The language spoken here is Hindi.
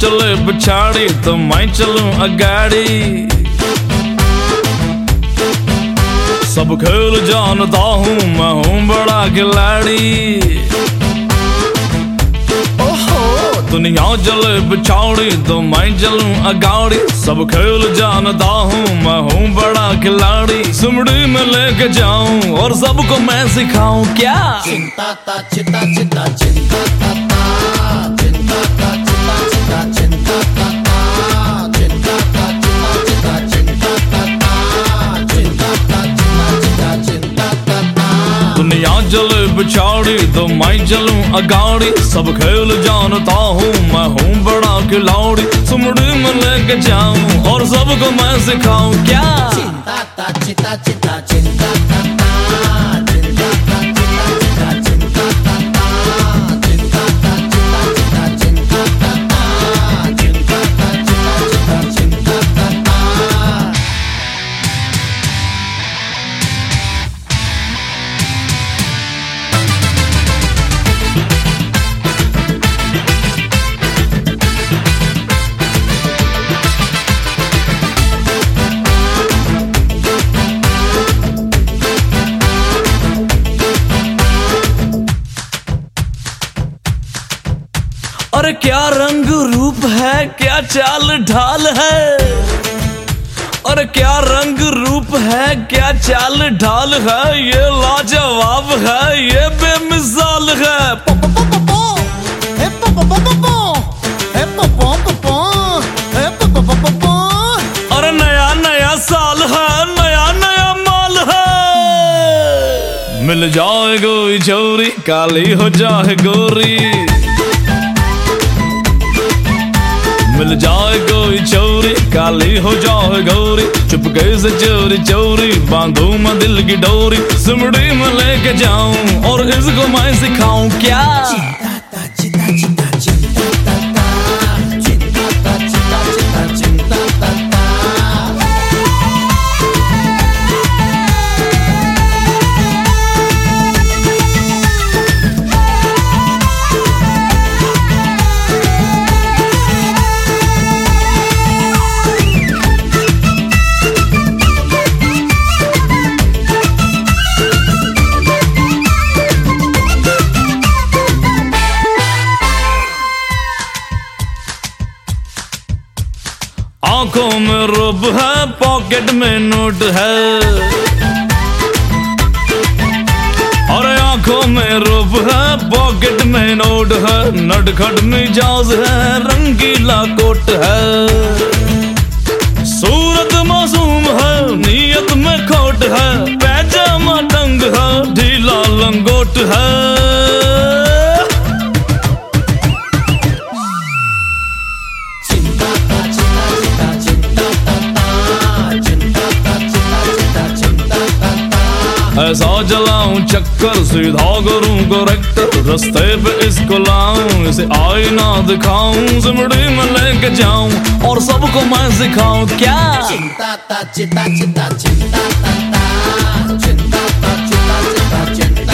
चले पिछाड़ी तो मैं चलूं अगाड़ी। सब खेल जानता हूँ, मैं हूँ बड़ा खिलाड़ी। ओहो दुनिया चले पिछाड़ी तो मैं चलूं अगाड़ी। सब खेल जानता हूँ, मैं हूँ बड़ा खिलाड़ी। सुमड़ी में लेके जाऊं और सबको मैं सिखाऊं क्या। चिंता ता चिता चिता चिंता ता चिंता ता चिता चिता चिंता ता चिंता ता चिता चिता चिंता ता चिंता ता चिता ता। दुनिया चले पिछाड़ी तो मैं चलूं अगाड़ी। सब खेल जानता हूँ, मैं हूँ बड़ा खिलाड़ी। सुमड़ी में लेके जाऊं और सबको मैं सिखाऊं क्या। चिंता ता चिता चिता चिंता ता चिंता ता चिता चिता चिंता ता चिंता ता चिता चिता चिंता ता चिंता ता चिता चिता चिंता ता। अरे क्या रंग रूप है, क्या चाल ढाल है। अरे क्या रंग रूप है, क्या चाल ढाल है। ये लाजवाब है, ये बेमिसाल है। अरे नया नया साल है, नया नया माल है। मिल जाए कोई छोरी, काली हो जाए गोरी। मिल जाए कोई चोरी, काली हो जाए गौरी। चुपके से चोरी चोरी बांधू मैं दिल की डोरी। सुमड़ी में लेके जाऊं और इसको मैं सिखाऊं क्या। चिंता ता चिता चिता चिंता ता चिंता ता चिता चिता चिंता ता। आंखों में रूप है, पॉकेट में नोट है। अरे आंखों में रूप है, पॉकेट में नोट है। नटखट मिजाज है, रंगीला कोट है। सूरत मासूम है, नीयत में खोट है। पैजामा टंग है, ढीला लंगोट है। ऐसा चलाऊं चक्कर, सीधा करूं करेक्टर। रास्ते पे इसको लाऊं, इसे आईना दिखाऊं। सुमड़ी में लेके जाऊं और सबको मैं सिखाऊं क्या। चिंता ता चिता चिता चिंता ता चिंता ता चिता चिता चिंता